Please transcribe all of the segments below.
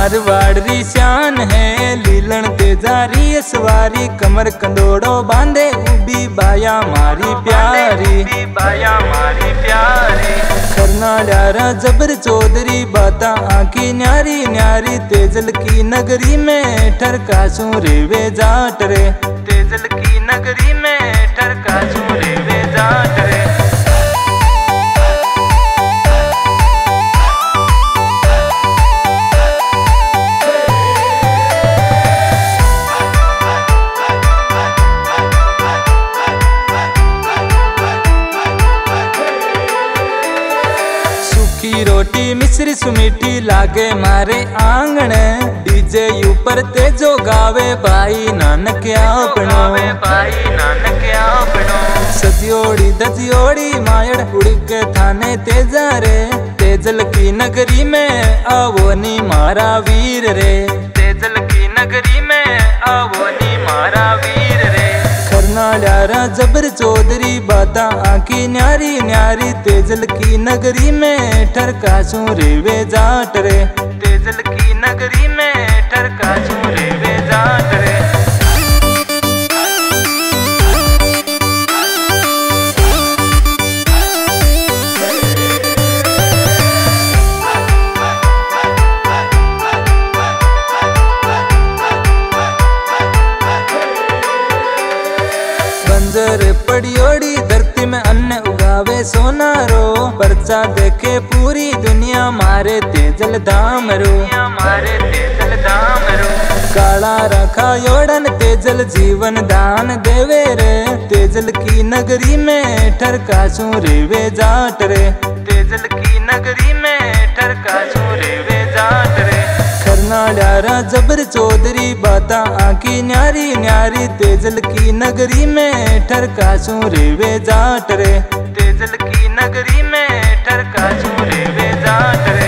मारवाड़ री शान है लीलन तेजारी सवारी कमर कंदोड़ो बांधे उबी बाया मारी प्यारी करनाड़ा जबर चौधरी बाता आंकी न्यारी न्यारी तेजल की नगरी में ठरकासू रेवे जाट रे तेजल की नगरी में ठरकासू रेवे जाट रे। की रोटी मिश्री सुमीठी लागे मारे आंगण डीजे ऊपर तेजो गावे भाई नानक आपनो सदियोड़ी दजियोड़ी मायड़ उड़ के थाने तेजा रे तेजल की नगरी में आवो नी मारा वीर रे तेजल की नगरी में आवो नी मारा वीर रे। करनाड़ा जबर चौधरी बाता आंकी न्यारी न्यारी तेजल की नगरी में ठरकासू रेवे जाट रे तेजल की नगरी में ठरकासू रेवे जाट रे। बंजर पड़ियोड़ी धरती में अन्न उगावे सोनारो पर्चा देखे पूरी दुनिया मारे तेजल धाम रो काला रखा योड़न तेजल जीवन दान देवे रे तेजल की नगरी में ठरकासू रेवे जाट रे तेजल की नगरी में ठरकासू रेवे जाट रे। करनाड़ा जबर चौधरी बाता आंकी न्यारी न्यारी तेजल की नगरी में ठरकासू रेवे जाट रे तेजल की नगरी में ठरकासू रेवे जाट रे।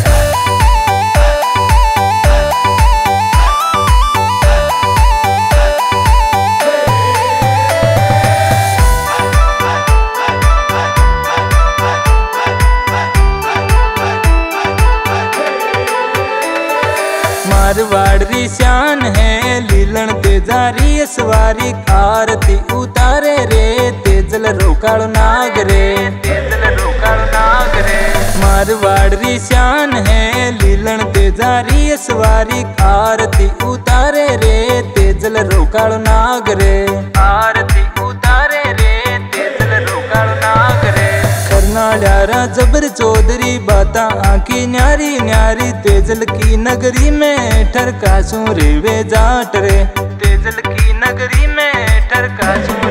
मारवाड़ री शान है लीलन तेजारी सवारी आरती उतारे रे तेजल रोकाल नाग रे तेजल रोकाल नाग रे। मारवाड़ री शान है लीलन तेजारी सवारी आरती उतारे रे तेजल रोकाल नाग रे आरती उतारे रे तेजल रोकाल नाग रे। करनाड़ा जबर चौधरी बाता आंकी न्यारी न्यारी तेजल की नगरी में ठरकासू रेवे जाट रे तेजल की नगरी में ठरकासू